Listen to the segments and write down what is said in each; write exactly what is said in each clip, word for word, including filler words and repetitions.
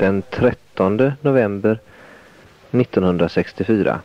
den trettonde november nittonhundrasextiofyra.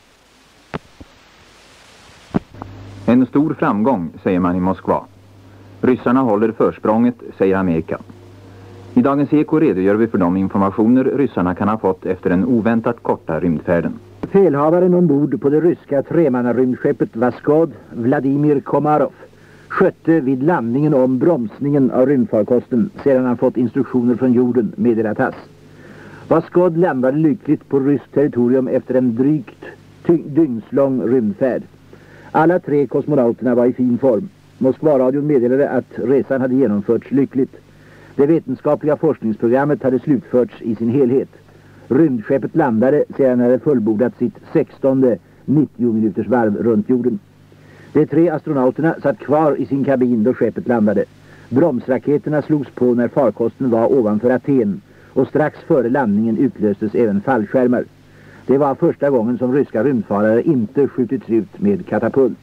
En stor framgång, säger man i Moskva. Ryssarna håller försprånget, säger Amerika. I Dagens Eko redogör vi för de informationer ryssarna kan ha fått efter den oväntat korta rymdfärden. Felhavaren ombord på det ryska tremannarymdskeppet Voskhod, Vladimir Komarov, skötte vid landningen om bromsningen av rymdfarkosten sedan han fått instruktioner från jorden, meddelar Tass. Voskhod landade lyckligt på ryskt territorium efter en drygt dygnslång rymdfärd. Alla tre kosmonauterna var i fin form. Moskvaradion meddelade att resan hade genomförts lyckligt. Det vetenskapliga forskningsprogrammet hade slutförts i sin helhet. Rymdskeppet landade sedan han hade fullbordat sitt sextonde nittio minuters varv runt jorden. De tre astronauterna satt kvar i sin kabin då skeppet landade. Bromsraketerna slogs på när farkosten var ovanför Aten och strax före landningen utlöstes även fallskärmar. Det var första gången som ryska rymdfarare inte skjutits ut med katapult.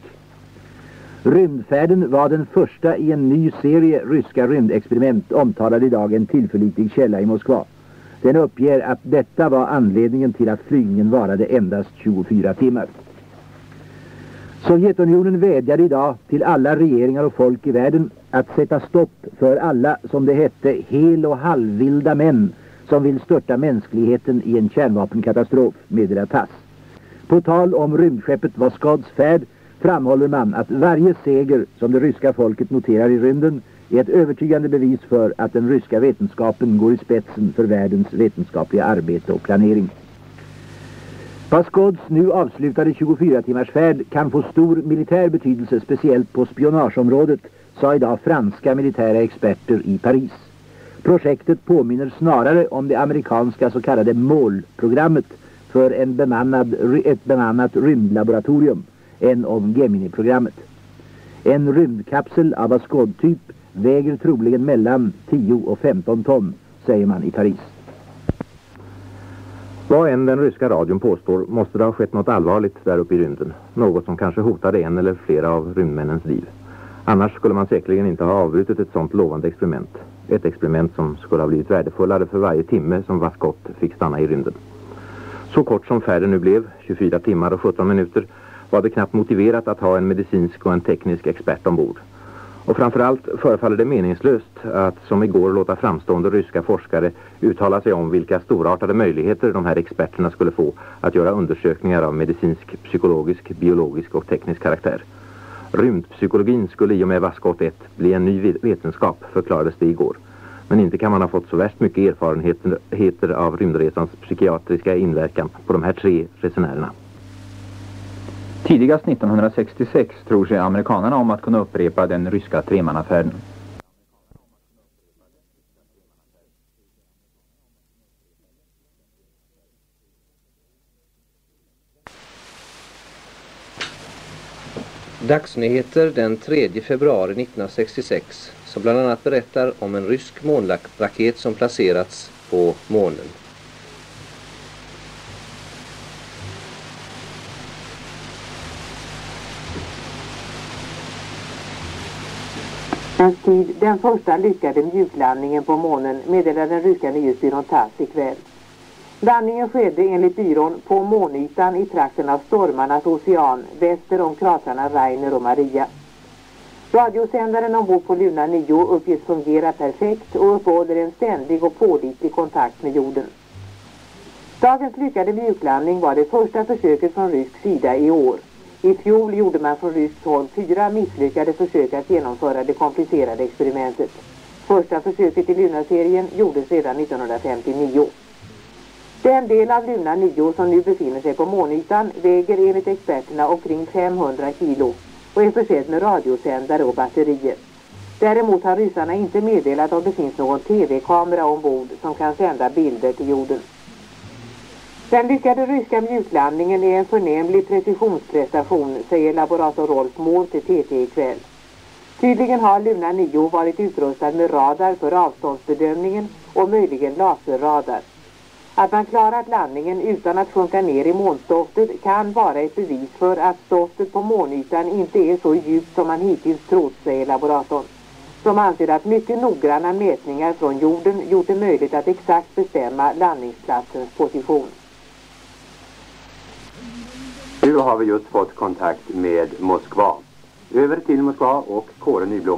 Rymdfärden var den första i en ny serie ryska rymdexperiment, omtalade idag en tillförlitlig källa i Moskva. Den uppger att detta var anledningen till att flygningen varade endast tjugofyra timmar. Sovjetunionen vädjade idag till alla regeringar och folk i världen att sätta stopp för alla, som det hette, hel- och halvvilda män som vill störta mänskligheten i en kärnvapenkatastrof, meddelar Tass. På tal om rymdskeppet Voskhods färd framhåller man att varje seger som det ryska folket noterar i rymden är ett övertygande bevis för att den ryska vetenskapen går i spetsen för världens vetenskapliga arbete och planering. Voskhods nu avslutade tjugofyra timmars färd kan få stor militär betydelse, speciellt på spionageområdet, sa idag franska militära experter i Paris. Projektet påminner snarare om det amerikanska så kallade målprogrammet för en bemannad, ett bemannat rymdlaboratorium än om Gemini-programmet. En rymdkapsel av Voskhod-typ väger troligen mellan tio och femton ton, säger man i Paris. Vad än den ryska radion påstår måste det ha skett något allvarligt där uppe i rymden. Något som kanske hotade en eller flera av rymdmännens liv. Annars skulle man säkerligen inte ha avbrutit ett sånt lovande experiment. Ett experiment som skulle ha blivit värdefullare för varje timme som Voskhod fick stanna i rymden. Så kort som färden nu blev, tjugofyra timmar och sjutton minuter, var det knappt motiverat att ha en medicinsk och en teknisk expert ombord. Och framförallt förefaller det meningslöst att som igår låta framstående ryska forskare uttala sig om vilka storartade möjligheter de här experterna skulle få att göra undersökningar av medicinsk, psykologisk, biologisk och teknisk karaktär. Rymdpsykologin skulle i och med Voskhod ett bli en ny vetenskap, förklarades det igår. Men inte kan man ha fått så värst mycket erfarenheter av rymdresans psykiatriska inverkan på de här tre resenärerna. Tidigast nittonhundrasextiosex tror sig amerikanerna om att kunna upprepa den ryska tremannafärden. Dagsnyheter den tredje februari nittonhundrasextiosex som bland annat berättar om en rysk månraket som placerats på månen. Tid, den första lyckade mjuklandningen på månen, meddelade den ryska nyhetsbyrån Tass ikväll. Landningen skedde enligt byrån på månytan i trakten av stormarnas ocean väster om kratrarna Rainer och Maria. Radiosändaren ombord på Luna nio uppges fungera perfekt och uppehåller en ständig och pålitlig kontakt med jorden. Dagens lyckade mjuklandning var det första försöket från rysk sida i år. I fjol gjorde man från ryskt håll fyra misslyckade försök att genomföra det komplicerade experimentet. Första försöket i Luna-serien gjordes redan nittonhundrafemtionio. Den del av Luna nio som nu befinner sig på månytan väger enligt experterna omkring femhundra kilo och är försedd med radiosändare och batterier. Däremot har ryssarna inte meddelat om det finns någon tv-kamera ombord som kan sända bilder till jorden. Den lyckade ryska mjuklandningen är en förnämlig precisionsprestation, säger laborator Rolf Mohr till T T ikväll. Tydligen har Luna nio varit utrustad med radar för avståndsbedömningen och möjligen laserradar. Att man klarat landningen utan att sjunka ner i månstoftet kan vara ett bevis för att stoftet på månytan inte är så djupt som man hittills trott, säger laboratorn. som anser att mycket noggranna mätningar från jorden gjort det möjligt att exakt bestämma landningsplatsens position. Nu har vi just fått kontakt med Moskva. Över till Moskva och Kåre Nyblom.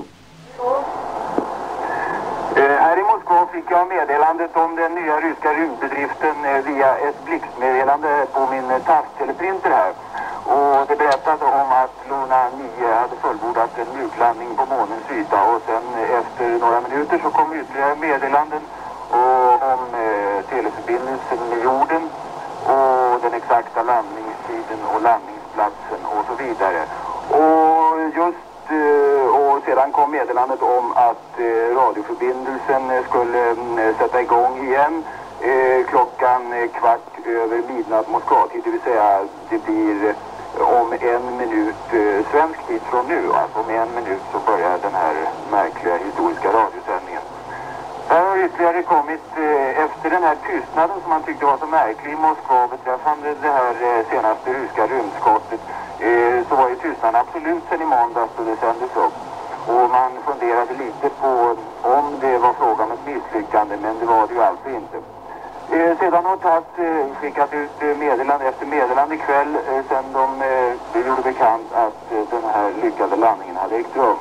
Eh, här i Moskva fick jag meddelandet om den nya ryska rymdbedriften eh, via ett blixtmeddelande på min eh, tasttelepprinter här. Och det berättade om att Luna nio hade fullbordat en mjuklandning på månens yta, och sen eh, efter några minuter så kom ytterligare meddelanden och, om eh, teleförbindelsen med jorden och den exakta landningstiden och landningsplatsen och så vidare. Och just och sedan kom meddelandet om att eh, radioförbindelsen skulle eh, sätta igång igen eh, klockan eh, kvart över midnatt Moskvatid, det vill säga det blir eh, om en minut eh, svensk tid från nu. Alltså om en minut så börjar den här märkliga historiska radiosändningen. Här har ytterligare kommit eh, efter den här tystnaden som man tyckte var så märklig i Moskva beträffande det här eh, senaste ryska rymdskottet. Eh, så var ju tystnaden absolut sen i måndags då det sändes upp. Och man funderade lite på om det var fråga om ett misslyckande, men det var det ju alltså inte. Eh, sedan har T A S eh, skickat ut eh, meddelande efter meddelande ikväll eh, sen de eh, gjorde bekant att eh, den här lyckade landningen hade ägt rum.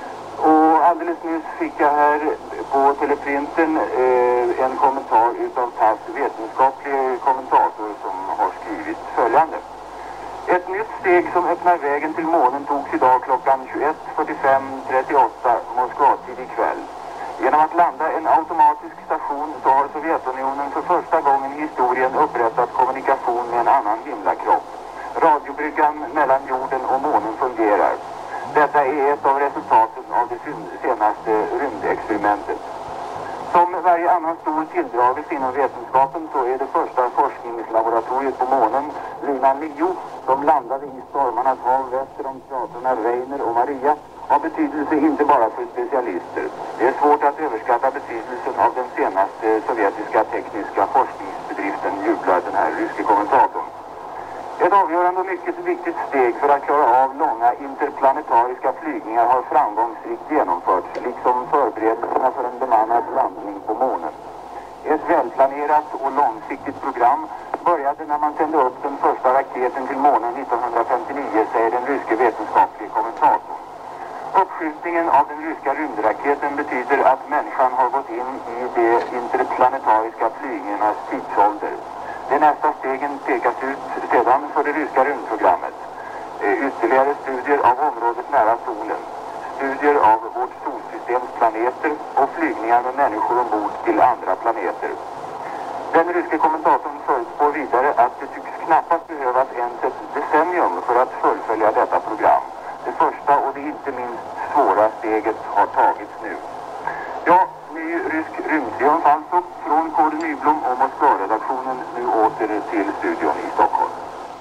Och alldeles nyss fick jag här på teleprinten eh, en kommentar utav T A S vetenskaplig kommentator som har skrivit följande. Ett nytt steg som öppnar vägen till månen togs idag klockan tjugoett fyrtiofem trettioåtta Moskvatid ikväll. Genom att landa en automatisk station så har Sovjetunionen för första gången i historien upprättat kommunikation med en annan himlakropp. Radiobryggan mellan jorden och månen fungerar. Detta är ett av resultaten av det senaste rymdexperimentet. Som varje annan stor tilldragelse inom vetenskapen så är det första forskningslaboratoriet på månen, Luna nio, som landade i stormarnas hav väster om kraterna Reiner och Maria, har betydelse inte bara för specialister. Det är svårt att överskatta betydelsen av den senaste sovjetiska tekniska forskningsbedriften, jublar den här ryske kommentatorn. Ett avgörande och mycket viktigt steg för att klara av långa interplanetariska flygningar har framgångsrikt genomförts, liksom förberedelserna för en bemannad landning på månen. Ett välplanerat och långsiktigt program började när man sände upp den första raketen till månen nittonhundrafemtionio, säger den ryske vetenskapliga kommentatorn. Uppskjutningen av den ryska rymdraketen betyder att människan har gått in i de interplanetariska flygningarnas tidsålder. De nästa stegen pekas ut sedan för det ryska rymdprogrammet. Ytterligare studier av området nära solen, studier av vårt solsystems planeter och flygningar med människor ombord till andra planeter. Den ryske kommentatorn förutspår vidare att det tycks knappast behövas ens ett decennium för att fullfölja detta program. Det första och det inte minst svåra steget har tagits nu. Ja, ny rysk rymdtriumf alltså, från Kåre Nyblom och Moskva-redaktionen nu åter till studion i Stockholm.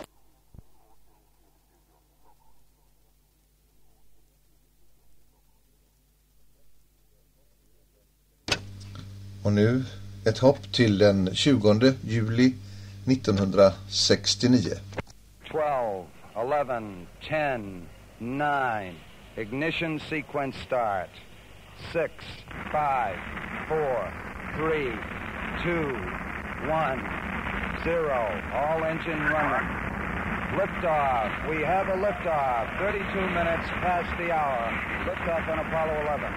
Och nu ett hopp till den tjugonde juli nittonhundrasextionio. twelve, eleven, ten, nine, ignition sequence start. six, five, four, three, two, one, zero. All engine running. Liftoff. We have a liftoff. thirty-two minutes past the hour. Liftoff on Apollo eleven.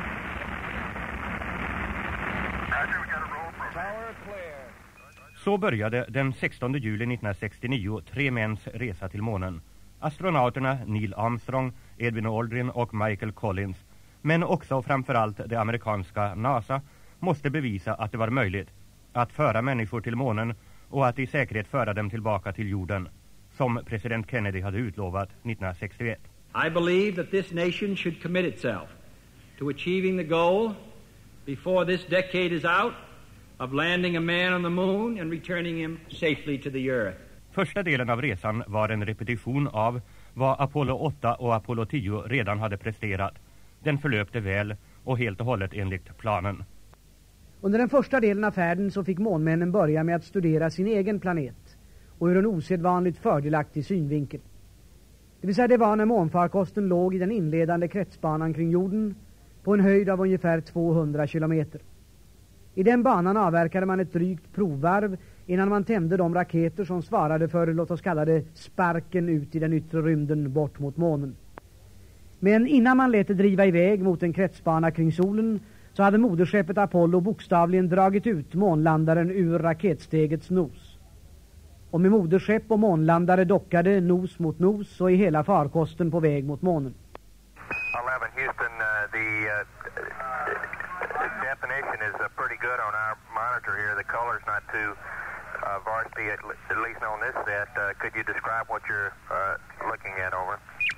Tower clear. Så började den sextonde juli nittonhundrasextionio tre mäns resa till månen. Astronauterna Neil Armstrong, Edwin Aldrin och Michael Collins, men också och framförallt det amerikanska NASA, måste bevisa att det var möjligt att föra människor till månen och att i säkerhet föra dem tillbaka till jorden, som president Kennedy hade utlovat nittonhundrasextioett. I believe that this nation should commit itself to achieving the goal before this decade is out of landing a man on the moon and returning him safely to the earth. Första delen av resan var en repetition av vad Apollo åtta och Apollo tio redan hade presterat. Den förlöpte väl och helt och hållet enligt planen. Under den första delen av färden så fick månmännen börja med att studera sin egen planet och ur en osedvanligt fördelaktig synvinkel. Det vill säga det var när månfarkosten låg i den inledande kretsbanan kring jorden, på en höjd av ungefär tvåhundra kilometer. I den banan avverkade man ett drygt provvarv innan man tände de raketer som svarade för, låt oss kalla det, sparken ut i den yttre rymden bort mot månen. Men innan man lät det driva iväg mot en kretsbana kring solen så hade moderskeppet Apollo bokstavligen dragit ut månlandaren ur raketstegets nos. Och med moderskepp och månlandare dockade nos mot nos så är hela farkosten på väg mot månen. eleven Houston, uh, the uh, definition is uh, pretty good on our monitor here. The color's not too uh, varsity, at, at least on this set. Uh, could you describe what you're uh, looking at, over?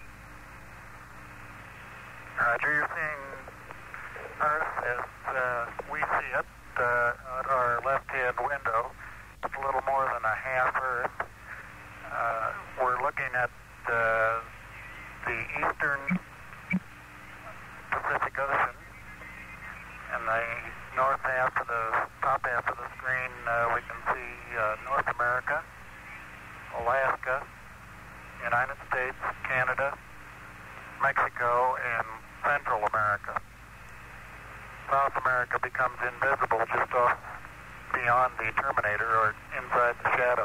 Roger, you're seeing Earth as uh, we see it uh, at our left-hand window. It's a little more than a half Earth. Uh, we're looking at uh, the eastern Pacific Ocean. And the north half of the top half of the screen, uh, we can see uh, North America, Alaska, United States, Canada, Mexico, and Central America. South America becomes invisible just off beyond the terminator or inside the shadow.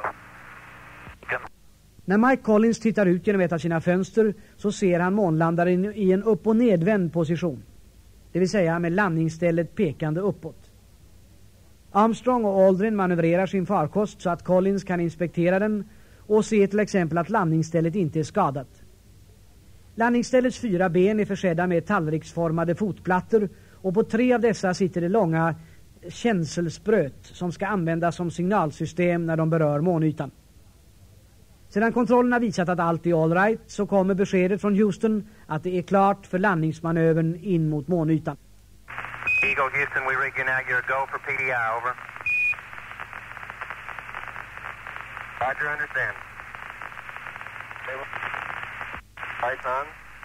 När Mike Collins tittar ut genom ett av sina fönster så ser han månlandaren i en upp- och nedvänd position. Det vill säga med landningsstället pekande uppåt. Armstrong och Aldrin manövrerar sin farkost så att Collins kan inspektera den och se till exempel att landningsstället inte är skadat. Landningsställets fyra ben är försedda med tallriksformade fotplattor och på tre av dessa sitter det långa känselspröt som ska användas som signalsystem när de berör månytan. Sedan kontrollen har visat att allt är all right så kommer beskedet från Houston att det är klart för landningsmanövern in mot månytan. Eagle Houston, we rig you now. You're a go for P D I, over. Roger, understand. Lights on.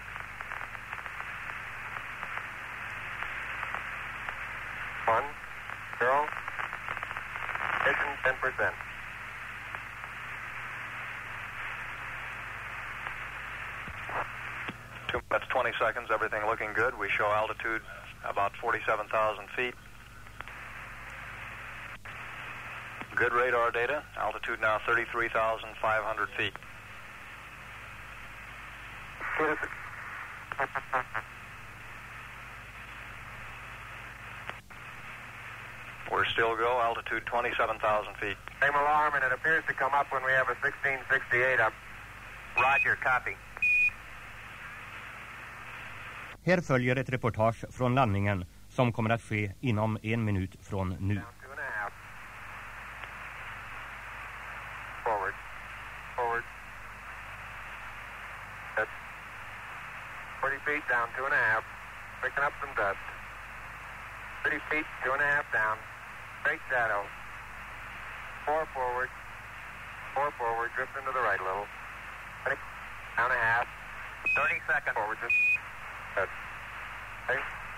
One, zero. Ignition ten percent. Two minutes, twenty seconds, everything looking good. We show altitude about forty-seven thousand feet. Good radar data. Altitude now thirty-three thousand five hundred feet. We're still go. Altitude twenty-seven thousand feet. Same alarm, and it appears to come up when we have a sixteen sixty-eight up. Roger, copy. Här följer ett reportage från landningen som kommer att ske inom en minut från nu. Forward. Forward. That's forty feet down, two and a half. Picking up some dust. thirty feet, two and a half down. Straight shadow. Four forward. Four forward. Drift into the right a little. Down a half. thirty seconds. Forward. Just. Good. Okay.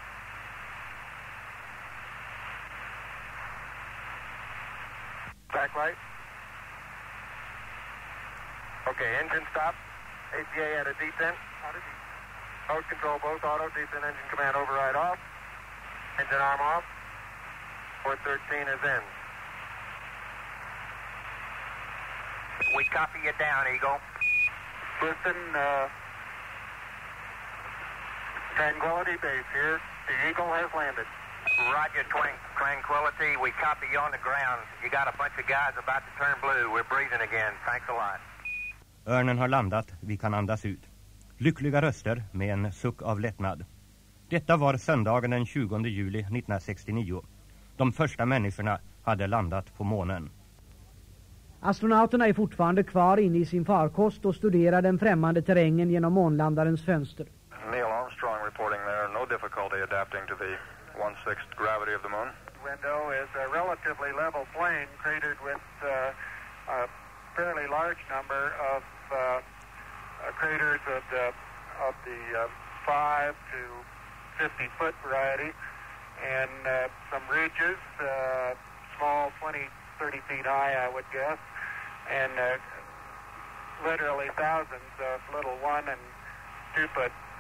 Back light. Okay, engine stop. A P A at a descent. Mode control both auto, descent engine command override off. Engine arm off. four thirteen is in. We copy you down, Eagle. Listen, uh, Tranquility Base here. The Eagle has landed. Roger, twang, Tranquility. We copy you on the ground. You got a bunch of guys about to turn blue. We're breathing again. Thanks a lot. Örnen har landat, vi kan andas ut. Lyckliga röster med en suck av lättnad. Detta var söndagen den tjugonde juli nittonhundrasextionio. De första människorna hade landat på månen. Astronauterna är fortfarande kvar inne i sin farkost och studerar den främmande terrängen genom månlandarens fönster. Neil Armstrong reporting there. No difficulty adapting to the one-sixth gravity of the moon. Window is a relatively level plain cratered with uh, a fairly large number of uh, uh, craters of the, of the uh, five to fifty foot variety, and uh, some ridges, uh, small, twenty, thirty feet high, I would guess, and uh, literally thousands of little one and two foot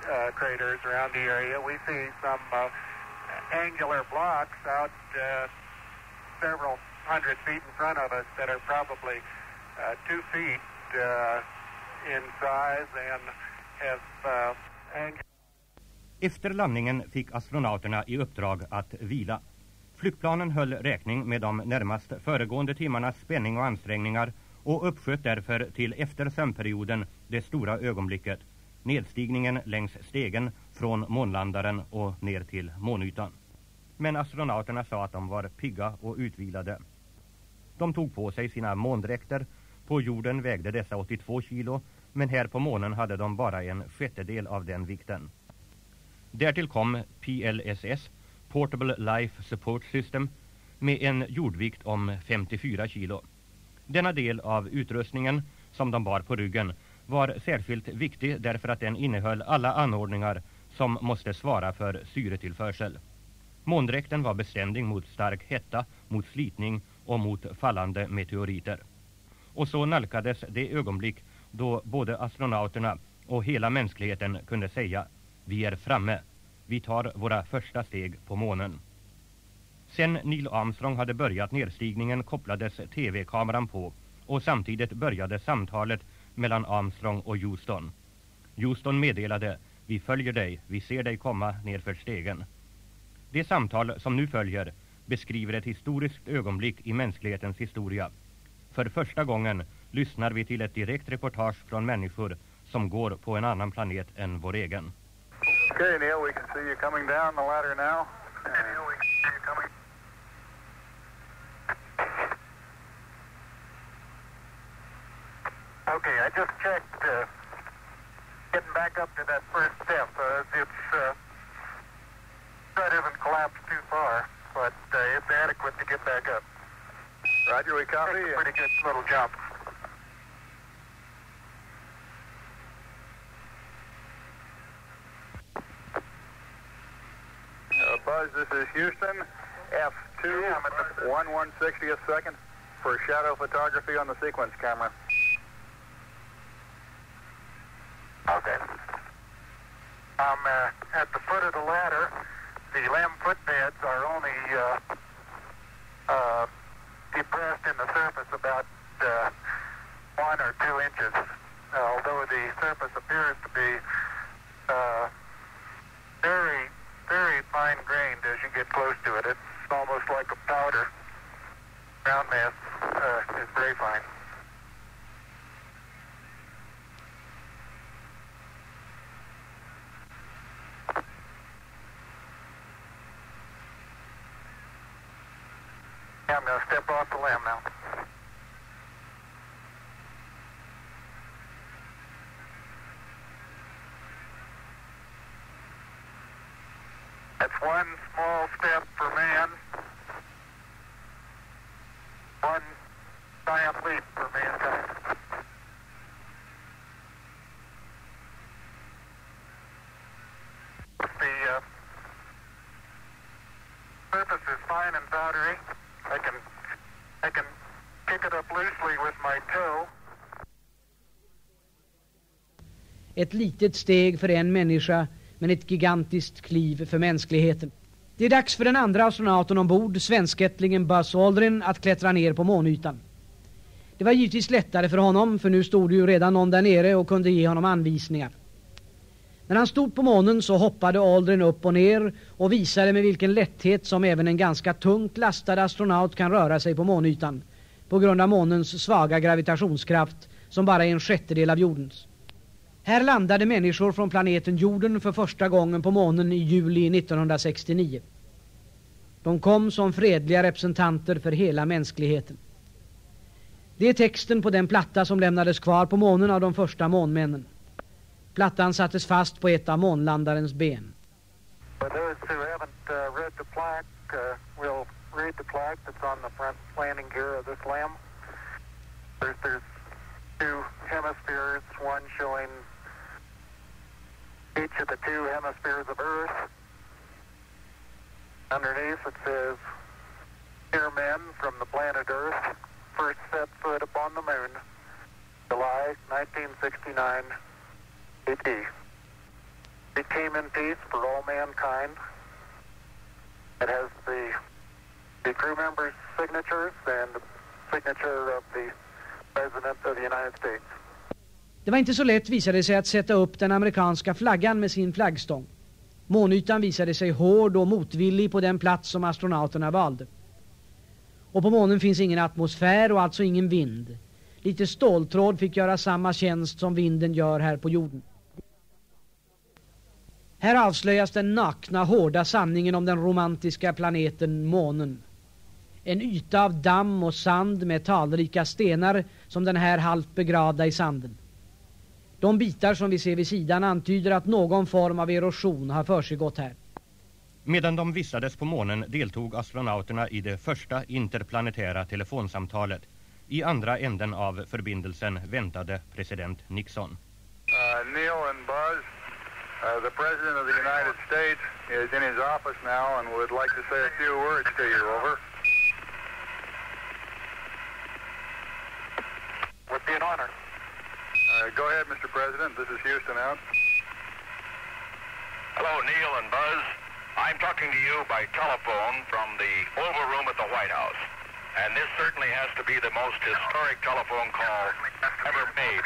uh, craters around the area. We see some uh, angular blocks out uh, several hundred feet in front of us that are probably uh, two feet uh, in size and have uh, angular. Efter landningen fick astronauterna i uppdrag att vila. Flygplanen höll räkning med de närmast föregående timmarnas spänning och ansträngningar och uppsköt därför till efter sömnperioden det stora ögonblicket, nedstigningen längs stegen från månlandaren och ner till månytan. Men astronauterna sa att de var pigga och utvilade. De tog på sig sina måndräkter. På jorden vägde dessa åttiotvå kilo, men här på månen hade de bara en sjättedel av den vikten. Därtill kom P L S S, Portable Life Support System, med en jordvikt om femtiofyra kilo. Denna del av utrustningen, som de bar på ryggen, var särskilt viktig därför att den innehöll alla anordningar som måste svara för syretillförsel. Måndräkten var beständig mot stark hetta, mot slitning och mot fallande meteoriter. Och så nalkades det ögonblick då både astronauterna och hela mänskligheten kunde säga: vi är framme, vi tar våra första steg på månen. Sen Neil Armstrong hade börjat nedstigningen kopplades tv-kameran på och samtidigt började samtalet mellan Armstrong och Houston. Houston meddelade: vi följer dig, vi ser dig komma nerför stegen. Det samtal som nu följer beskriver ett historiskt ögonblick i mänsklighetens historia. För första gången lyssnar vi till ett direkt reportage från människor som går på en annan planet än vår egen. Okay, Neil, we can see you coming down the ladder now. Okay, Neil, we can see you coming. Okay, I just checked uh, getting back up to that first step. Uh, it's uh, that isn't collapsed too far, but uh, it's adequate to get back up. Roger, we copy. It's a pretty good little jump. Uh, Buzz, this is Houston, F two, one one sixtieth second for shadow photography on the sequence camera. Okay. I'm uh, at the foot of the ladder. The L E M footbeds are only uh, uh, depressed in the surface about uh, one or two inches, uh, although the surface appears to be uh, very, very fine-grained as you get close to it. It's almost like a powder. Ground mass uh, is very fine. I'm going to step off the limb now. That's one small step for man, one giant leap for mankind. The uh, surface is fine and powdery. I can, I can pick it up loosely with my toe. Ett litet steg för en människa, men ett gigantiskt kliv för mänskligheten. Det är dags för den andra astronauten ombord, svenskättlingen Buzz Aldrin, att klättra ner på månytan. Det var givetvis lättare för honom, för nu stod ju redan någon där nere och kunde ge honom anvisningar. När han stod på månen så hoppade Aldrin upp och ner och visade med vilken lätthet som även en ganska tungt lastad astronaut kan röra sig på månytan, på grund av månens svaga gravitationskraft som bara är en sjättedel av jordens. Här landade människor från planeten jorden för första gången på månen i juli nittonhundrasextionio. De kom som fredliga representanter för hela mänskligheten. Det är texten på den platta som lämnades kvar på månen av de första månmännen. Plattan sattes fast på ett av månlandarens ben. For those who haven't uh, read the plaque, uh, we'll read the plaque that's on the front landing gear of this L E M. There's, there's two hemispheres, one showing each of the two hemispheres of Earth. Underneath it says, "Here men from the planet Earth first set foot upon the moon, July nineteen sixty-nine A D." It came in peace for all mankind. It has the, the crew members' signatures and the signature of the President of the United States. Det var inte så lätt, visade det sig, att sätta upp den amerikanska flaggan med sin flaggstång. Månytan visade sig hård och motvillig på den plats som astronauterna valde. Och på månen finns ingen atmosfär och alltså ingen vind. Lite ståltråd fick göra samma tjänst som vinden gör här på jorden. Här avslöjas den nakna, hårda sanningen om den romantiska planeten månen. En yta av damm och sand med talrika stenar som den här halvt begravda i sanden. De bitar som vi ser vid sidan antyder att någon form av erosion har försiggått här. Medan de vistades på månen deltog astronauterna i det första interplanetära telefonsamtalet. I andra änden av förbindelsen väntade president Nixon. Uh, Neil and Buzz, uh, the President of the United States is in his office now and would like to say a few words to you. Over. Would be an honor. Uh, go ahead, Mister President. This is Houston out. Hello, Neil and Buzz. I'm talking to you by telephone from the Oval Room at the White House. And this certainly has to be the most historic telephone call ever made.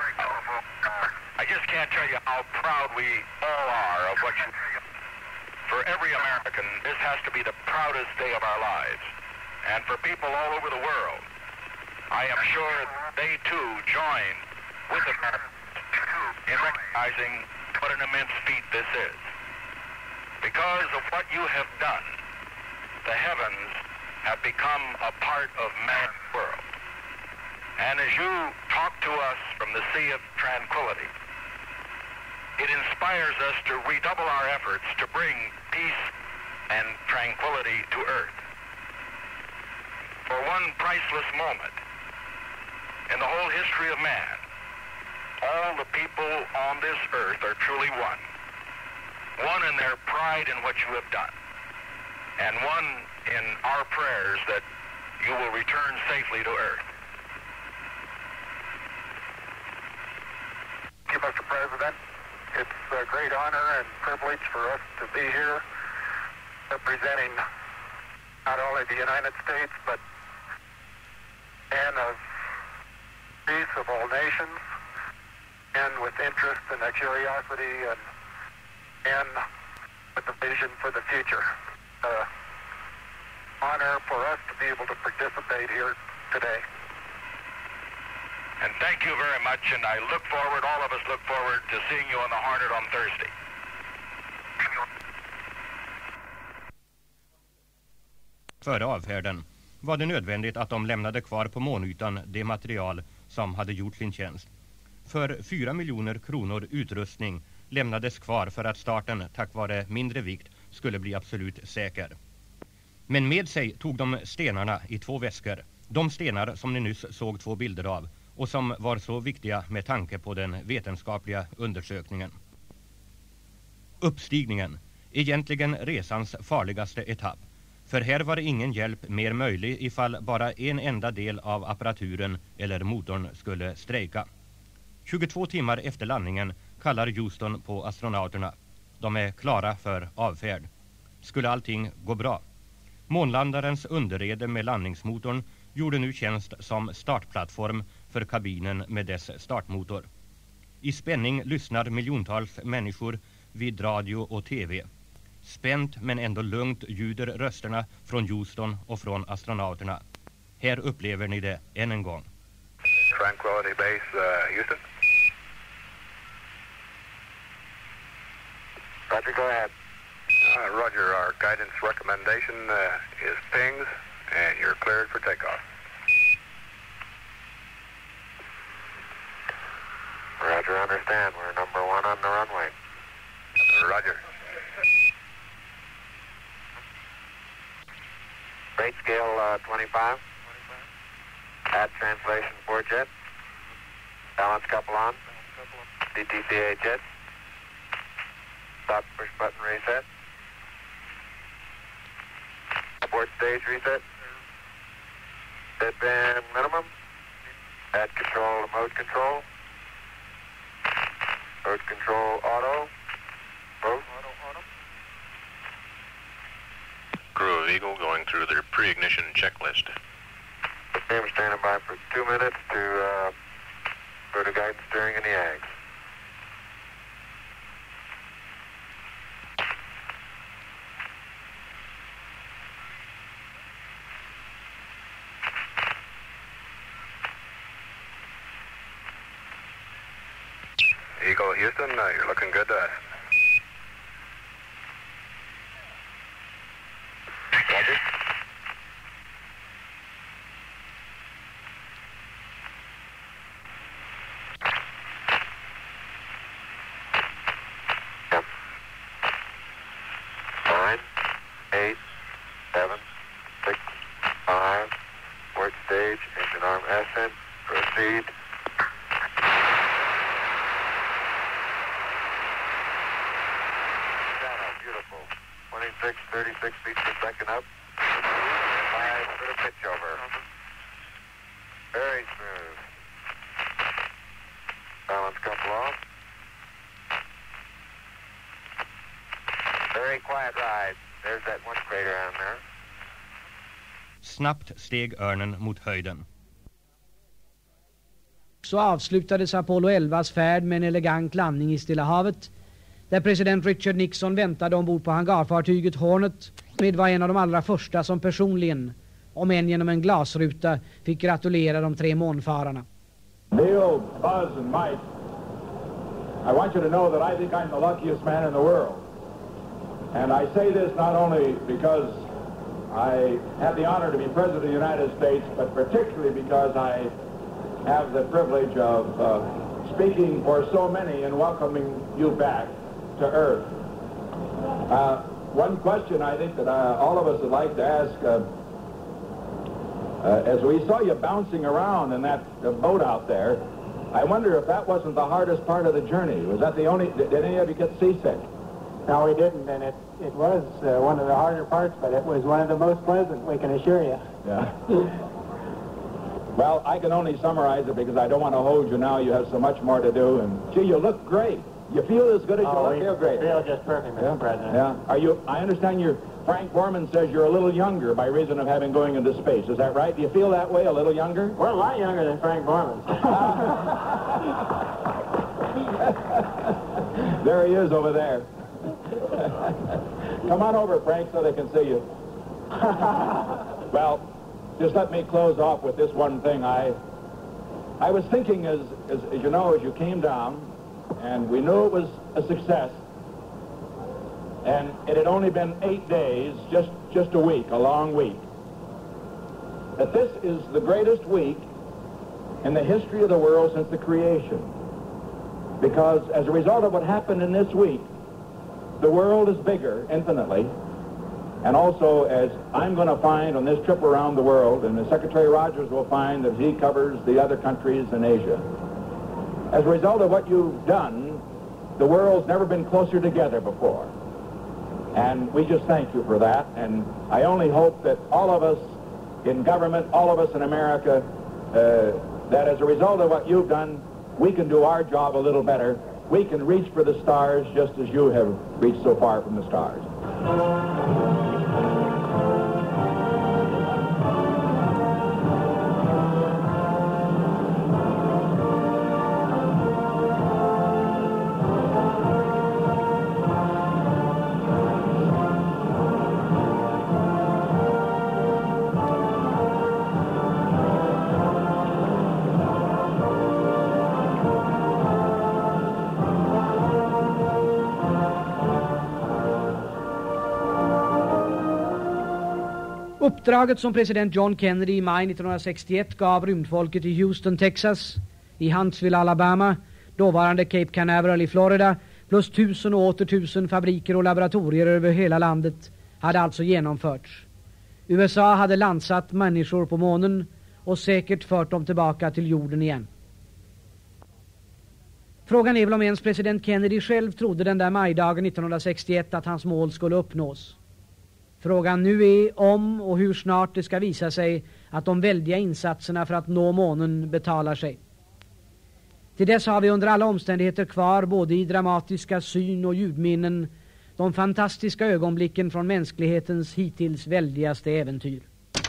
I just can't tell you how proud we all are of what you... For every American, this has to be the proudest day of our lives. And for people all over the world, I am sure they too join with Americans in recognizing what an immense feat this is. Because of what you have done, the heavens have become a part of man's world. And as you talk to us from the Sea of Tranquility, it inspires us to redouble our efforts to bring peace and tranquility to Earth. For one priceless moment in the whole history of man, all the people on this earth are truly one. One in their pride in what you have done, and one in our prayers that you will return safely to Earth. Thank you, Mister President. It's a great honor and privilege for us to be here representing not only the United States, but men of peace of all nations, and with interest and a curiosity and, and with a vision for the future. Uh, honor for us to be able to participate here today. And thank you very much, and I look forward, all of us look forward to seeing you on the Hornet on Thursday. Före avfärden var det nödvändigt att de lämnade kvar på månytan det material som hade gjort sin tjänst. För fyra miljoner kronor utrustning lämnades kvar för att starten tack vare mindre vikt skulle bli absolut säker. Men med sig tog de stenarna i två väskor. De stenar som ni nyss såg två bilder av och som var så viktiga med tanke på den vetenskapliga undersökningen. Uppstigningen, egentligen resans farligaste etapp. För här var ingen hjälp mer möjlig ifall bara en enda del av apparaturen eller motorn skulle strejka. tjugotvå timmar efter landningen kallar Houston på astronauterna. De är klara för avfärd. Skulle allting gå bra? Månlandarens underrede med landningsmotorn gjorde nu tjänst som startplattform för kabinen med dess startmotor. I spänning lyssnar miljontals människor vid radio och tv. Spänt men ändå lugnt ljuder rösterna från Houston och från astronauterna. Här upplever ni det än en gång. Tranquility Base, uh, Houston. Roger, go ahead. Uh, Roger, our guidance recommendation uh, is pings, and you're cleared for takeoff. Roger, understand. We're number one on the runway. Roger. Rate scale uh, twenty-five. Add translation for jet. Balance couple on. D T C A jet. Stop push button reset. Abort stage reset. Deadband minimum. Add control to mode control. Mode control auto. crew of Eagle going through their pre-ignition checklist. I'm standing by for two minutes to uh, go to guidance steering in the Ags. Eagle Houston, uh, you're looking good to us. Roger. Yep. Nine, eight, seven, six, five, work stage, engine arm ascent, proceed. twenty-six, thirty-six feet per second up. Five for the pitch over. Very smooth. Balance couple off. Very quiet ride. There's that one crater on there. Snabbt steg Örnen mot höjden. Så avslutades Apollo elvas färd med en elegant landning i Stilla havet, där president Richard Nixon väntade ombord på hangarfartyget Hornet med var en av de allra första som personligen, om än genom en glasruta, fick gratulera de tre månfararna. Neil, Buzz and Mike, I want you to know that I think I'm the luckiest man in the world. And I say this not only because I have the honor to be President of the United States, but particularly because I have the privilege of uh, speaking for so many and welcoming you back to Earth. Uh, one question I think that uh, all of us would like to ask, uh, uh, as we saw you bouncing around in that uh, boat out there, I wonder if that wasn't the hardest part of the journey. Was that the only, did, did any of you get seasick? No, we didn't, and it, it was uh, one of the harder parts, but it was one of the most pleasant, we can assure you. Yeah. Well, I can only summarize it because I don't want to hold you now. You have so much more to do, and gee, you look great. You feel as good as oh, you look. Feel great. Feel just perfect, Mister Yeah. President. Yeah. Are you? I understand you're. Frank Borman says you're a little younger by reason of having going into space. Is that right? Do you feel that way? A little younger? We're a lot younger than Frank Borman. There he is over there. Come on over, Frank, so they can see you. Well, just let me close off with this one thing. I, I was thinking, as, as, as you know, as you came down, and we knew it was a success, and it had only been eight days, just, just a week, a long week, that this is the greatest week in the history of the world since the creation. Because as a result of what happened in this week, the world is bigger, infinitely, and also, as I'm going to find on this trip around the world, and as Secretary Rogers will find as he covers the other countries in Asia, as a result of what you've done, the world's never been closer together before. And we just thank you for that. And I only hope that all of us in government, all of us in America, uh, that as a result of what you've done, we can do our job a little better. We can reach for the stars just as you have reached so far from the stars. Uppdraget som president John Kennedy i maj nittonhundrasextioett gav rymdfolket i Houston, Texas, i Huntsville, Alabama, dåvarande Cape Canaveral i Florida, plus tusen och åter tusen fabriker och laboratorier över hela landet hade alltså genomförts. U S A hade landsatt människor på månen och säkert fört dem tillbaka till jorden igen. Frågan är väl om ens president Kennedy själv trodde den där majdagen nittonhundrasextioett att hans mål skulle uppnås. Frågan nu är om och hur snart det ska visa sig att de väldiga insatserna för att nå månen betalar sig. Till dess har vi under alla omständigheter kvar både i dramatiska syn- och ljudminnen De fantastiska ögonblicken från mänsklighetens hittills väldigaste äventyr.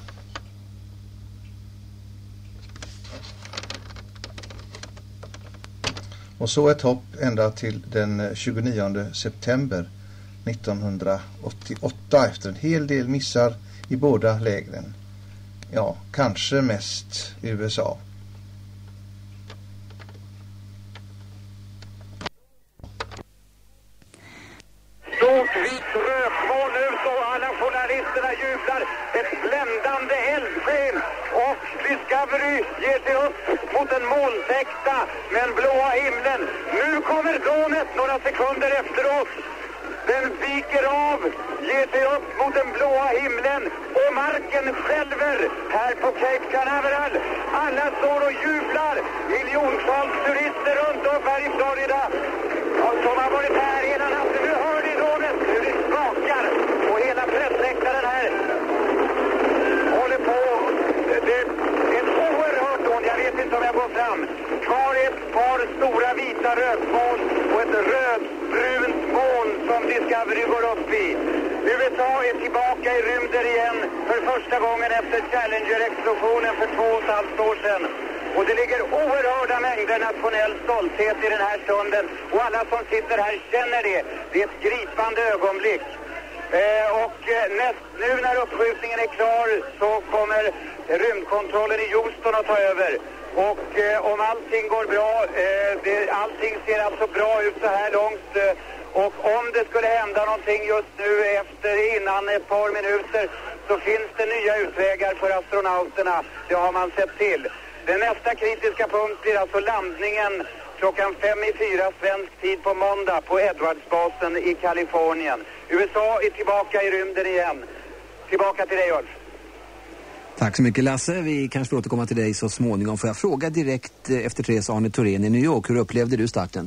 Och så ett hopp ända till den tjugonionde september nittonhundraåttioåtta efter en hel del missar i båda lägren. Ja, kanske mest U S A. Stort vitt rökmoln ut och alla journalisterna jublar. Ett bländande eldsken och Discovery ger sig upp mot den molntäckta men blåa himlen. Nu kommer dånet några sekunder efteråt. Den viker av, ger sig upp mot den blåa himlen och marken skälver här på Cape Canaveral. Alla står och jublar. Miljontals turister runt om här i Florida som har varit här hela natten. Nu hör ni dånet, hur det skakar och hela pressläktaren här håller på. Det är ett oerhört dån, jag vet inte om jag går fram. Kvar ett par stora vita rökmoln och ett rödbrunt moln som Discovery går upp i. U S A är tillbaka i rymden igen för första gången efter Challenger-explosionen för två och ett halvt år sedan. Och det ligger oerhörda mängder nationell stolthet i den här stunden. Och alla som sitter här känner det. Det är ett gripande ögonblick. Eh, och eh, näst, nu när uppskjutningen är klar så kommer rymdkontrollen i Houston att ta över. Och eh, om allting går bra, eh, det, allting ser alltså bra ut så här långt. Eh, och om det skulle hända någonting just nu efter innan ett par minuter så finns det nya utvägar för astronauterna. Det har man sett till. Den nästa kritiska punkt blir alltså landningen klockan fem i fyra svensk tid på måndag på Edwardsbasen i Kalifornien. U S A är tillbaka i rymden igen. Tillbaka till dig, Ulf. Tack så mycket, Lasse. Vi kanske får återkomma till dig så småningom. Får jag fråga direkt efter Therese Arne Thorén i New York. Hur upplevde du starten?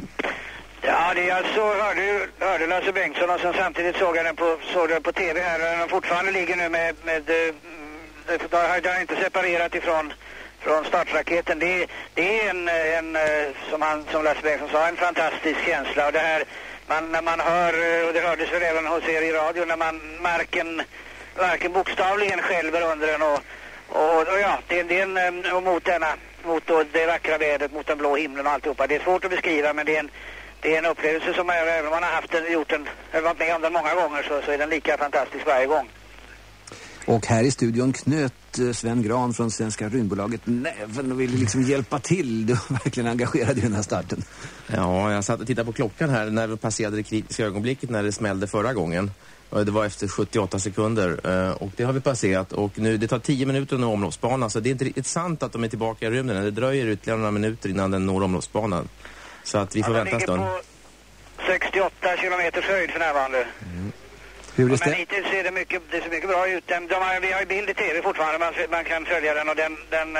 Ja, det jag så hörde, hörde Lasse Bengtsson och sen samtidigt såg jag den på, såg den på tv här. Den fortfarande ligger nu med... med då har jag inte separerat ifrån från startraketen. Det, det är en, en som, han, som Lasse Bengtsson sa, en fantastisk känsla. Och det här, man, när man hör, och det hördes väl även hos er i radio, när man marken, marken bokstavligen skälver under den. Och, och, och ja, det, det är en, och mot denna, mot då det vackra vädret, mot den blå himlen och alltihopa. Det är svårt att beskriva, men det är en, det är en upplevelse som även om man har haft den, gjort den, varit med om den många gånger, så, så är den lika fantastisk varje gång. Och här i studion knöt Sven Gran från Svenska rymdbolaget näven och ville liksom hjälpa till. Du var verkligen engagerad i den här starten. Ja, jag satt och tittade på klockan här när vi passerade det kritiska ögonblicket när det smällde förra gången. Det var efter sjuttioåtta sekunder och det har vi passerat. Och nu, det tar tio minuter att nå omloppsbanan, så det är inte riktigt sant att de är tillbaka i rymden. Det dröjer ytterligare några minuter innan den når omloppsbanan. Så att vi får ja, vänta en stund. På sextioåtta kilometers höjd för närvarande. Mm. Hur är det? Men hittills ser det mycket, det ser mycket bra ut. De, de har, vi har ju bild i tv fortfarande, man, man kan följa den och den, den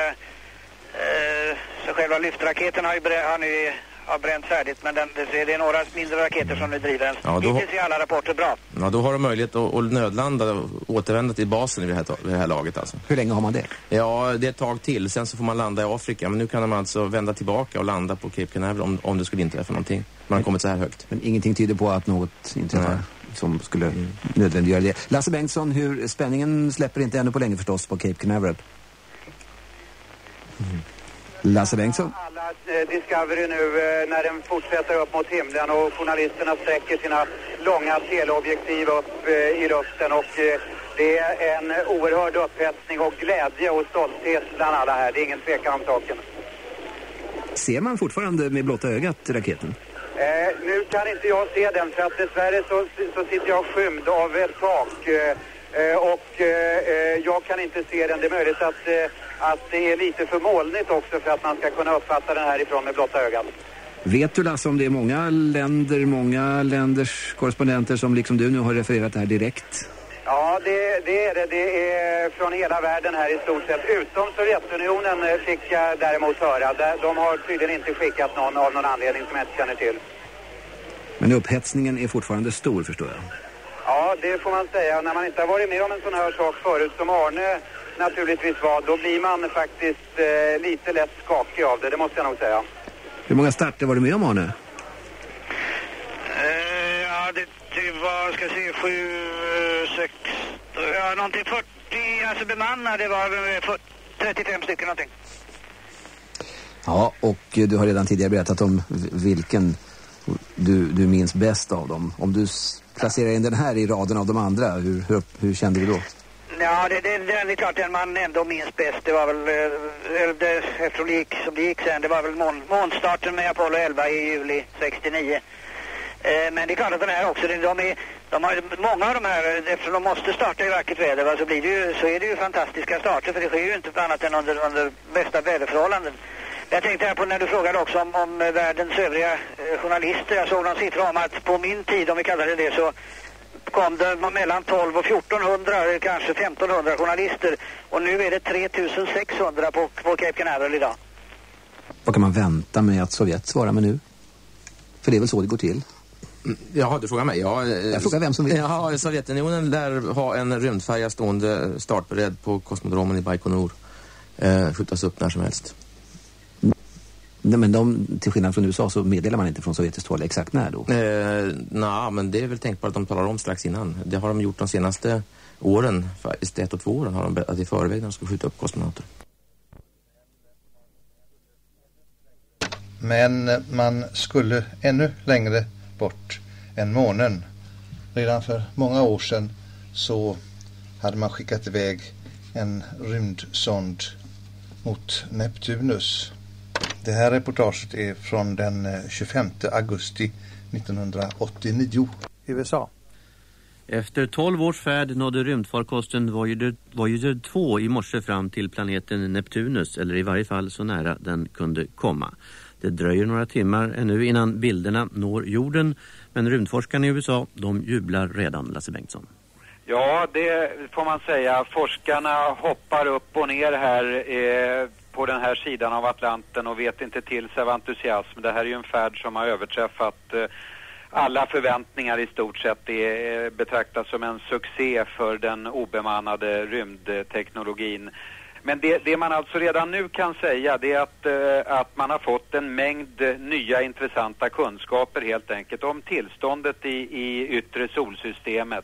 eh, så själva lyftraketen har ju bre, har nu har bränt färdigt, men den, det, det är några mindre raketer som nu driver den. Ja, hittills är alla rapporter bra. Ja, då har de möjlighet att, att nödlanda och återvända till basen i det här, vid det här laget alltså. Hur länge har man det? Ja, det är ett tag till. Sen så får man landa i Afrika, men nu kan man alltså vända tillbaka och landa på Cape Canaveral om, om det skulle inträffa någonting. Man har kommit så här högt. Men ingenting tyder på att något inträffar som skulle mm. nödvändiggöra det. Lasse Bengtsson, hur spänningen släpper inte ännu på länge förstås på Cape Canaveral. Mm. Lasse Bengtsson. Alla eh, Discovery nu eh, när den fortsätter upp mot himlen och journalisterna sträcker sina långa teleobjektiv upp eh, i luften och eh, det är en oerhörd upphetsning och glädje och stolthet bland alla här. Det är ingen tvekan om saken. Ser man fortfarande med blotta ögat raketen? Eh, nu kan inte jag se den för att dessvärre så, så sitter jag skymd av ett tak eh, och eh, jag kan inte se den. Det är möjligt att, eh, att det är lite för molnigt också för att man ska kunna uppfatta den härifrån med blotta ögat. Vet du, Lasse, om det är många länder, många länders korrespondenter som liksom du nu har refererat det här direkt? Ja, det, det är det. Det är från hela världen här i stort sett. Utom Sovjetunionen fick jag däremot höra. De har tydligen inte skickat någon av någon anledning som jag inte känner till. Men upphetsningen är fortfarande stor, förstår jag. Ja, det får man säga. När man inte har varit med om en sån här sak förut som Arne naturligtvis var, då blir man faktiskt eh, lite lätt skakig av det. Det måste jag nog säga. Hur många starter var du med om, Arne? Uh, ja, det... se vad ska jag se sju sex ja någonting fyrtio alltså bemannade var fyrtio, trettiofem stycken någonting. Ja, och du har redan tidigare berättat om vilken du, du minns bäst av dem. Om du placerar in den här i raden av de andra, hur, hur, hur kände du då? Ja, det, det, det är klart den man ändå minns bäst. Det var väl, det, eftersom det gick som det gick sen, det var väl mån, månstarten med Apollo elva i juli sextionio. Eh, men det är klart att den här också, de, är, de har många av de här, eftersom de måste starta i vackert väder, va, så, blir det ju, så är det ju fantastiska starter, för det sker ju inte annat än under, under bästa väderförhållanden. Jag tänkte här på när du frågade också om, om världens övriga eh, journalister. Jag såg någon siffra om att på min tid, om vi kallar det det, så kom det mellan tolv och fjortonhundra, kanske femtonhundra journalister. Och nu är det tre tusen sexhundra på, på Cape Canaveral idag. Vad kan man vänta med att Sovjet svarar med nu? För det är väl så det går till? Ja, du frågar mig. Ja, jag frågar vem som vill. Ja, Sovjetunionen lär ha en rymdfärja stående startberedd på kosmodromen i Baikonur. Eh, skjutas upp när som helst. Nej, men de, till skillnad från U S A så meddelar man inte från sovjetiskt håll exakt när då? Eh, Nej, men det är väl tänkbart att de talar om strax innan. Det har de gjort de senaste åren, faktiskt ett och två åren har de berättat i förväg när de ska skjuta upp kosmonauter. Men man skulle ännu längre bort än månen. Redan för många år sedan så hade man skickat iväg en rymdsond mot Neptunus. Det här reportaget är från den tjugofemte augusti nittonhundraåttionio i U S A. Efter tolv års färd nådde rymdfarkosten Voyager, Voyager två i morse fram till planeten Neptunus, eller i varje fall så nära den kunde komma. Det dröjer några timmar ännu innan bilderna når jorden, men rymdforskarna i U S A, de jublar redan, Lasse Bengtsson. Ja, det får man säga. Forskarna hoppar upp och ner här eh, på den här sidan av Atlanten och vet inte till sig av entusiasm. Det här är ju en färd som har överträffat eh, alla förväntningar i stort sett. Det eh, betraktas som en succé för den obemannade rymdteknologin. Men det, det man alltså redan nu kan säga, det är att, eh, att man har fått en mängd nya intressanta kunskaper helt enkelt om tillståndet i, i yttre solsystemet.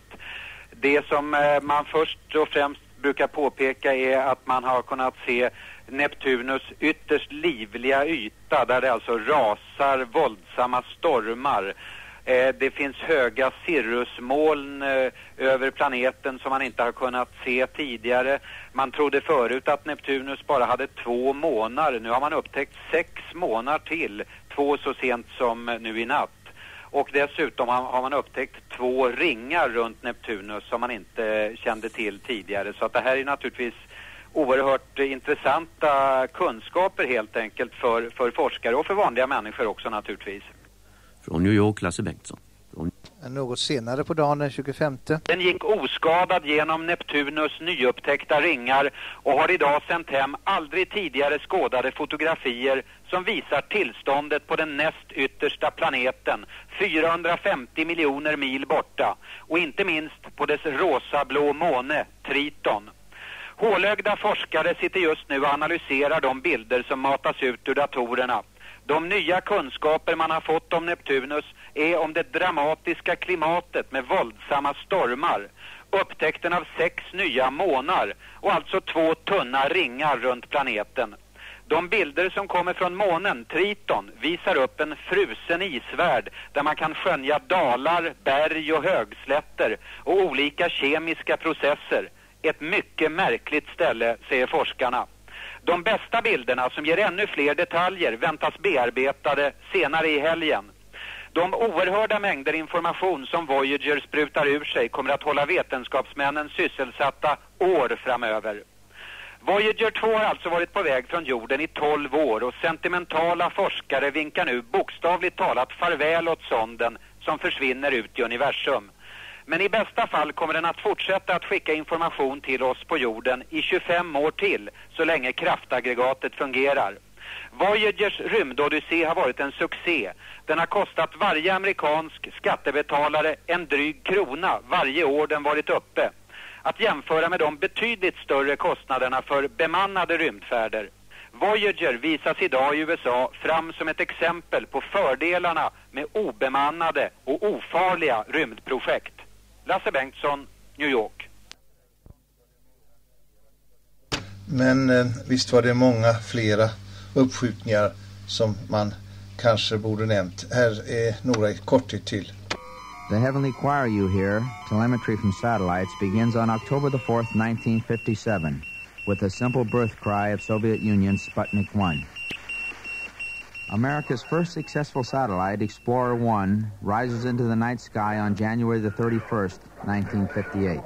Det som eh, man först och främst brukar påpeka är att man har kunnat se Neptunus ytterst livliga yta där det alltså rasar våldsamma stormar. Eh, det finns höga cirrusmoln eh, över planeten som man inte har kunnat se tidigare. Man trodde förut att Neptunus bara hade två månader. Nu har man upptäckt sex månader till, två så sent som nu i natt. Och dessutom har man upptäckt två ringar runt Neptunus som man inte kände till tidigare. Så att det här är naturligtvis oerhört intressanta kunskaper helt enkelt för, för forskare och för vanliga människor också naturligtvis. Från New York, Lasse Bengtsson. Från... Något senare på dagen den tjugofemte. Den gick oskadad genom Neptunus nyupptäckta ringar och har idag sänt hem aldrig tidigare skådade fotografier som visar tillståndet på den näst yttersta planeten, fyrahundrafemtio miljoner mil borta, och inte minst på dess rosa-blå måne, Triton. Hålögda forskare sitter just nu och analyserar de bilder som matas ut ur datorerna. De nya kunskaper man har fått om Neptunus är om det dramatiska klimatet med våldsamma stormar, upptäckten av sex nya månar och alltså två tunna ringar runt planeten. De bilder som kommer från månen, Triton, visar upp en frusen isvärld där man kan skönja dalar, berg och högslätter och olika kemiska processer. Ett mycket märkligt ställe, säger forskarna. De bästa bilderna som ger ännu fler detaljer väntas bearbetade senare i helgen. De oerhörda mängder information som Voyager sprutar ur sig kommer att hålla vetenskapsmännen sysselsatta år framöver. Voyager två har alltså varit på väg från jorden i tolv år och sentimentala forskare vinkar nu bokstavligt talat farväl åt sonden som försvinner ut i universum. Men i bästa fall kommer den att fortsätta att skicka information till oss på jorden i tjugofem år till, så länge kraftaggregatet fungerar. Voyagers rymdodyssé har varit en succé. Den har kostat varje amerikansk skattebetalare en dryg krona varje år den varit uppe. Att jämföra med de betydligt större kostnaderna för bemannade rymdfärder. Voyager visas idag i U S A fram som ett exempel på fördelarna med obemannade och ofarliga rymdprojekt. Lasse Bengtsson, New York. Men eh, visst var det många flera uppskjutningar som man kanske borde nämnt. Här är några i korthet till. The Heavenly Choir you hear, telemetry from satellites, begins on October the fourth, nineteen fifty-seven, with the simple birth cry of Soviet Union's Sputnik one. America's first successful satellite, Explorer one, rises into the night sky on January the thirty-first, nineteen fifty-eight.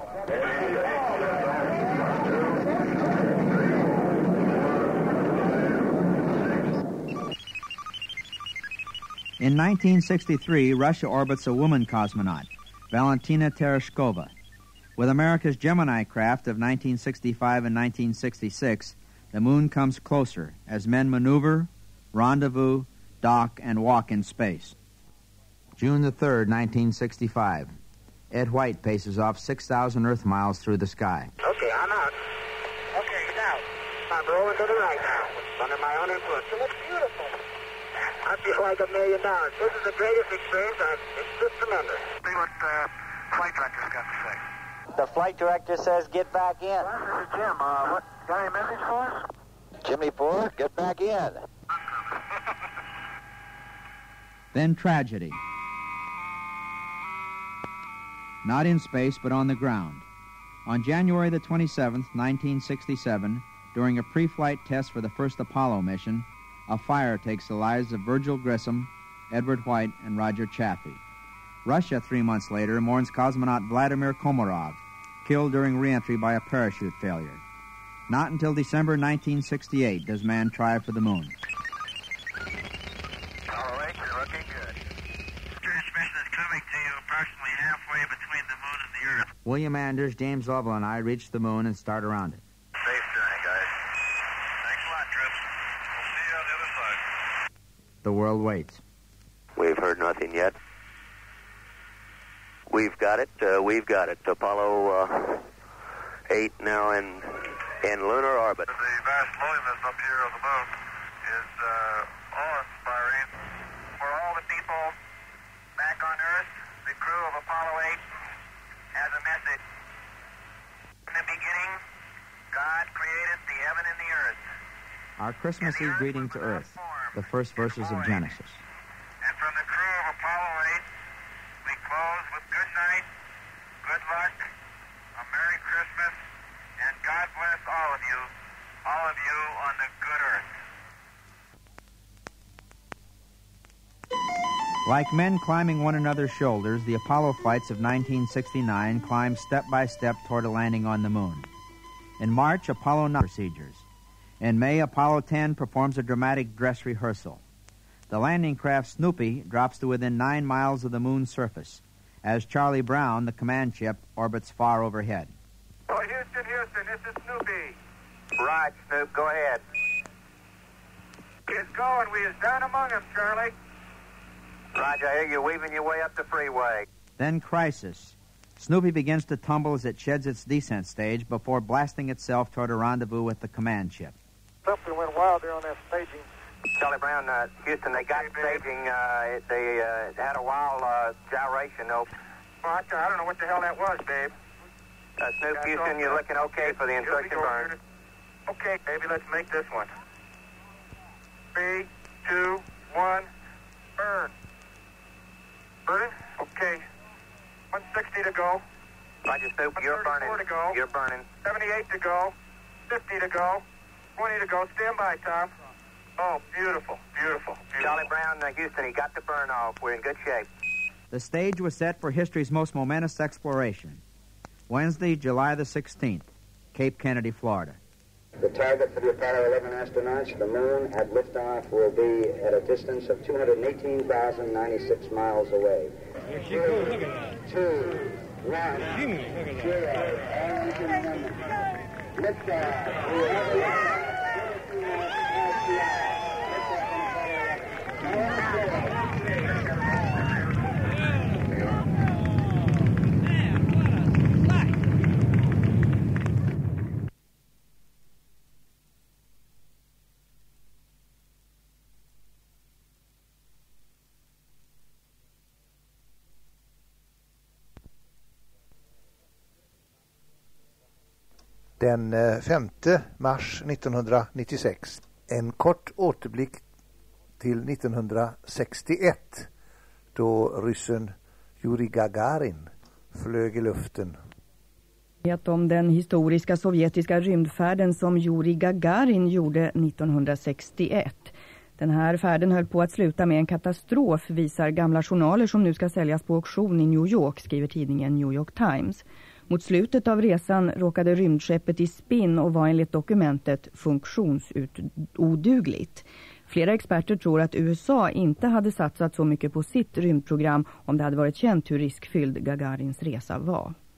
In nineteen sixty-three, Russia orbits a woman cosmonaut, Valentina Tereshkova. With America's Gemini craft of nineteen sixty-five and nineteen sixty-six, the moon comes closer as men maneuver, rendezvous, dock, and walk in space. June the third, nineteen sixty-five. Ed White paces off six thousand Earth miles through the sky. Okay, I'm out. Okay, he's out. I'm rolling to the right now. Under my own influence. It looks beautiful. I feel like a million dollars. This is the greatest experience. I've, it's just tremendous. See what the flight director's got to say. The flight director says get back in. Well, this is Jim. Uh, what, got any message for us? Jimmy four, get back in. Then tragedy. Not in space, but on the ground. On January the twenty-seventh, nineteen sixty-seven, during a pre-flight test for the first Apollo mission, a fire takes the lives of Virgil Grissom, Edward White, and Roger Chaffee. Russia, three months later, mourns cosmonaut Vladimir Komarov, killed during re-entry by a parachute failure. Not until December nineteen sixty-eight does man try for the moon. All right, you're looking good. Transmission is coming to you approximately halfway between the moon and the Earth. William Anders, James Lovell, and I reach the moon and start around it. Safe journey, guys. Thanks a lot, troops. We'll see you on the other side. The world waits. We've heard nothing yet. We've got it. Uh, we've got it. Apollo uh, eight now in in lunar orbit. The vast loneliness up here on the moon is uh, awe-inspiring. For all the people back on Earth, the crew of Apollo eight has a message. In the beginning, God created the heaven and the earth. Our Christmas Eve greeting to Earth, the first verses of Genesis. And from the crew of Apollo eight, we close with good night, good luck, a Merry Christmas, and God bless all of you, all of you on the good Earth. Like men climbing one another's shoulders, the Apollo flights of nineteen sixty-nine climbed step by step toward a landing on the moon. In March, Apollo nine procedures. In May, Apollo ten performs a dramatic dress rehearsal. The landing craft Snoopy drops to within nine miles of the moon's surface, as Charlie Brown, the command ship, orbits far overhead. Oh, Houston, Houston, this is Snoopy. Right, Snoop, go ahead. It's going. We is down among them, Charlie. Roger, I hear you weaving your way up the freeway. Then crisis. Snoopy begins to tumble as it sheds its descent stage before blasting itself toward a rendezvous with the command ship. Something went wild there on that staging. Charlie Brown, uh, Houston, they got hey, staging. Uh, they uh, had a wild uh, gyration, though. Well, I, I don't know what the hell that was, babe. Uh, Snoop, got Houston, you're looking okay for the instruction burn. Okay, baby, let's make this one. Three, two, one, burn. Burn? Okay. one sixty to go. Roger, Snoop, you're burning. To go. You're burning. seventy-eight to go. fifty to go. twenty to go. Stand by, Tom. Oh, beautiful, beautiful, beautiful. Charlie Brown, uh, Houston, he got the burn off. We're in good shape. The stage was set for history's most momentous exploration. Wednesday, July the sixteenth, Cape Kennedy, Florida. The target for the Apollo eleven astronauts, the moon, at liftoff will be at a distance of two hundred eighteen thousand ninety-six miles away. Three, two, one, zero, and liftoff. We have a den femte mars nittonhundranittiosex. En kort återblick till nittonhundrasextioett då ryssen Yuri Gagarin flög i luften. Om den historiska sovjetiska rymdfärden som Yuri Gagarin gjorde nittonhundrasextioett. Den här färden höll på att sluta med en katastrof, visar gamla journaler som nu ska säljas på auktion i New York, skriver tidningen New York Times. Mot slutet av resan råkade rymdskeppet i spinn och var enligt dokumentet funktionsodugligt. Flera experter tror att U S A inte hade satsat så mycket på sitt rymdprogram om det hade varit känt hur riskfylld Gagarins resa var.